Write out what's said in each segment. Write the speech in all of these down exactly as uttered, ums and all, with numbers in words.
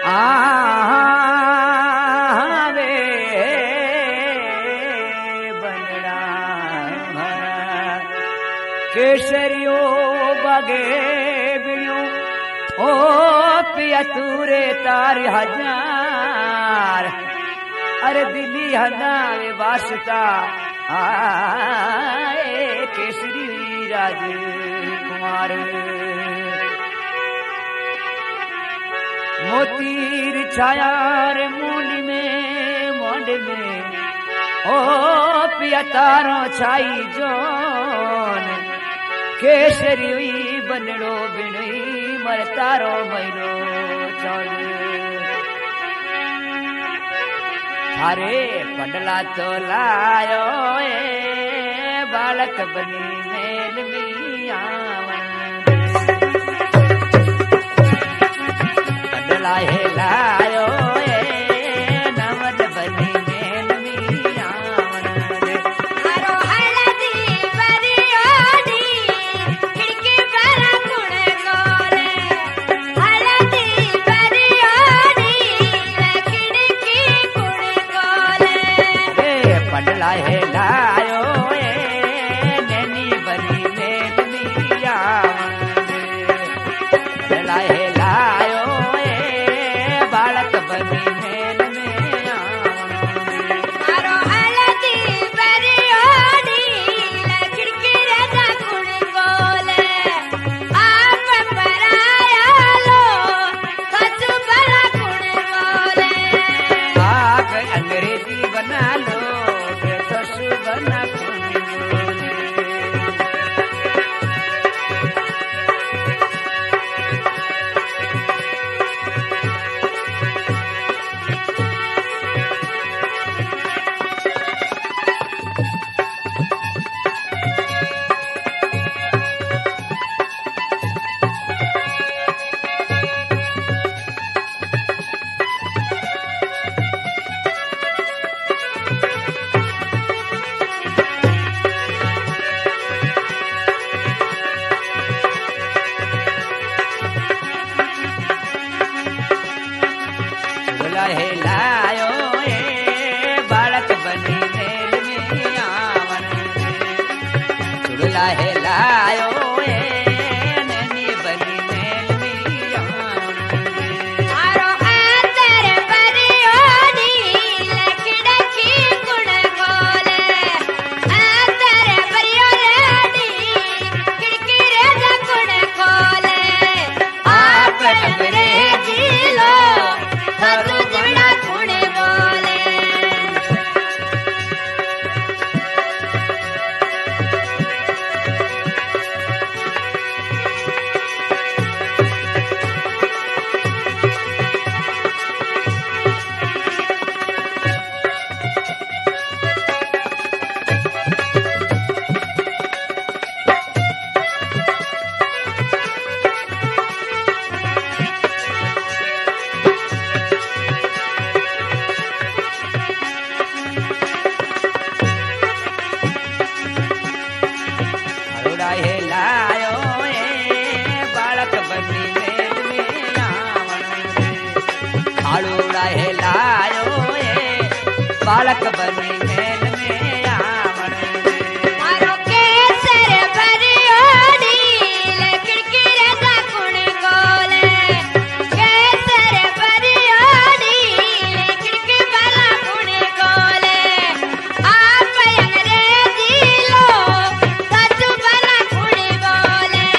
आवे बनड़ा केसरियो बगे बियो ओ पिया तूरे तारी हजार अरे दिल्ली हदावे वास्ता आए केसरी राज कुमार मोतीर छायार मूली में मोंड में ओ पिया तारो छाई जोन केसरी हुई बनड़ो बिनई मर तारो महीनो चल अरे पडला तो लायो ए बालक बनी मेल मिया पडला हे लायो ए नवल बनी मेल मिया मारो हलदी बरियोडी खिड़की पर कुण गोले हलदी बरियोडी खिड़की कुण गोले ए पडला हे लायो ए नैनी बनी मेल मिया पडला हे लायो ए बालक बनी मेल मिया मारो हलदी बरियोडी खिड़की रे कुण गोले आप पराया लो ससु बला कुण गोले आप अंग्रेजी बना लो ससु बना हे लायो ए बालक बनी मेल में आवन चुड़ला हे लायो ए नैनी बनी मेल में आवन मारो अंदर बरियोडी खिड़की कुण गोले अंदर बरियोडी खिड़की रे कुण खोले आप अंग्रेजी लो ससु जड़ा कुण बोले हरुड़ा हे लायो ए बालक बनी मेल में आवन हाड़ूड़ा हे लायो ए बालक बनी मेल में आवन मारो केसर बरियोडी खिड़की रे कुण गोले केसर बरियोडी खिड़की वाला कुण गोले आप अंग्रेजी लो ससु वाला कुण बोले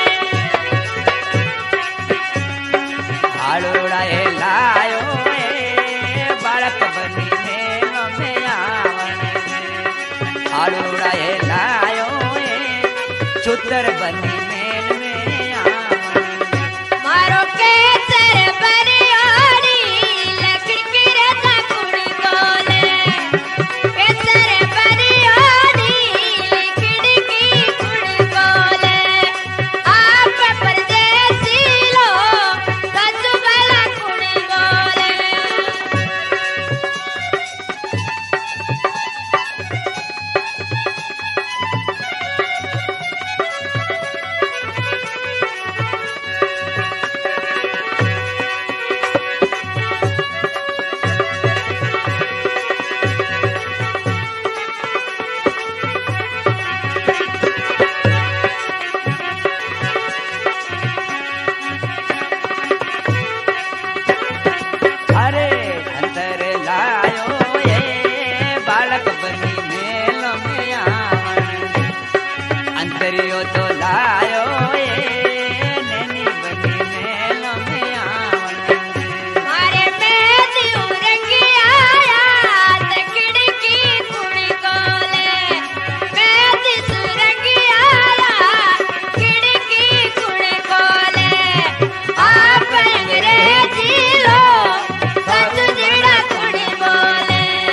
हाड़ूड़ा हे लायो ए बालक बनी मेल में आवन हाड़ूड़ा हे लायो ए चुतर बनी मेल में आवन मारो केसर बरियोडी खिड़की रे कुण गोले केसर बरियोडी खिड़की कुण गोले आप परदेसी लो ससु वाला कुण गोले दरियो तो लायो नैनी बनी मेल में आवण मारे मेहंदी रंगी आया ते खिड़की कुड़ी कोले मेहंदी सुरंगी आया खिड़की कुड़ी कोले आप अंग्रेजी लो सच जड़ा कुड़ी बोले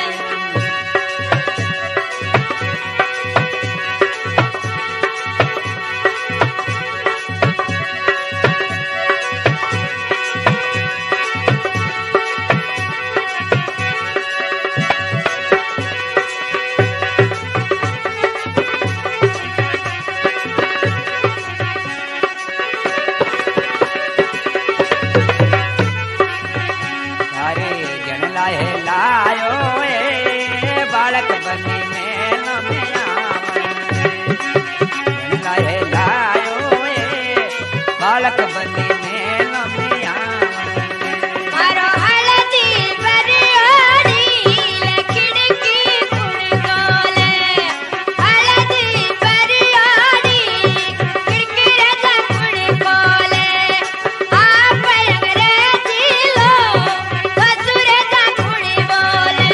तारे जन लाए लायो ए बालक बनी मेल में आवण जन लाए लायो ए बालक बनी मेल में आवण मारो हल्दी बरियोड़ी खिड़की कुड़ी कोले हल्दी बरियोड़ी खिड़की रजा कुड़ी कोले आप अंग्रेजी लो ससुरे दा कुड़ी बोले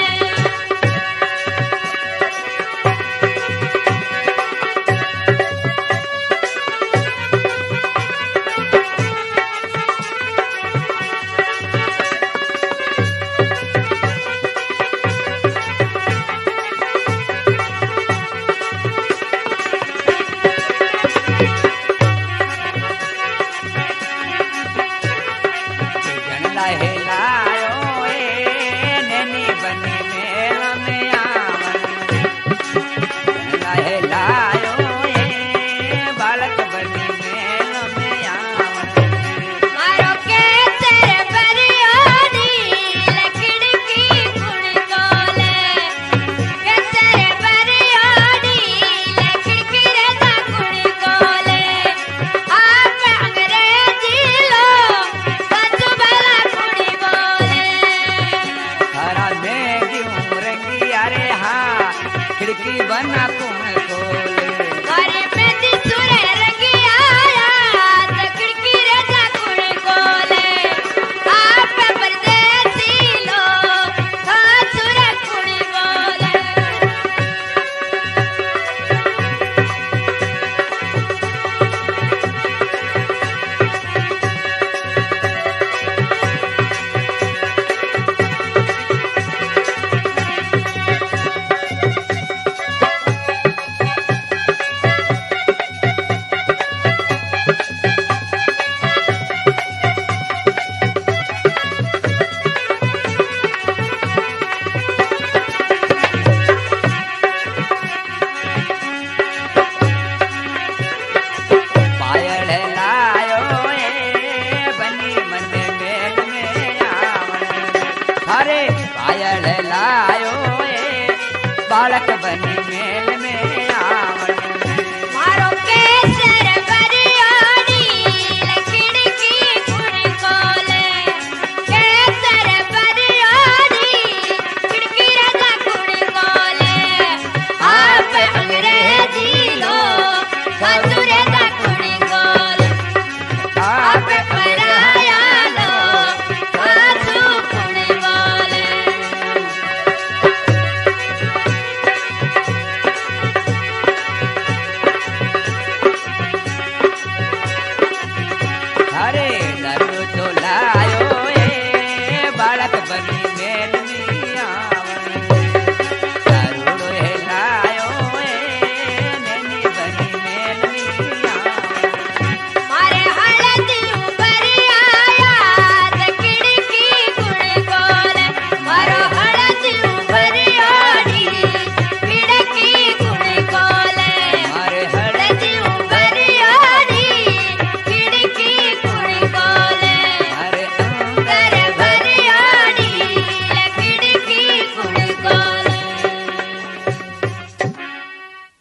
जन लाए लायो ए नैनी बनी मेल में आवण जन लाए लायो ए बालक बनी मेल में आवण मारो के तेरे बरियोड़ी खिड़की कुड़ी कोले के तेरे बरियोड़ी खिड़की रजा कुड़ी कोले आप अंग्रेजी लो सच भला कुड़ी बोले हरा में क्यों रंगी अरे हाँ खिड़की बना कौन खोले मारे मेहंदी सुरे रंगी आया ते खिड़की रजा कुड़ी कोले आप परदेसी लो ससुरे कुड़ी बोले पायल लायो ए बनी मन मेल में आवण अरे पायल लायो ए बालक बनी मेल में आवण मारो केसर बरियोड़ी खिड़की कुड़ी कोले केसर बरियोड़ी खिड़की रजा कुड़ी कोले आप अंग्रेजी लो सच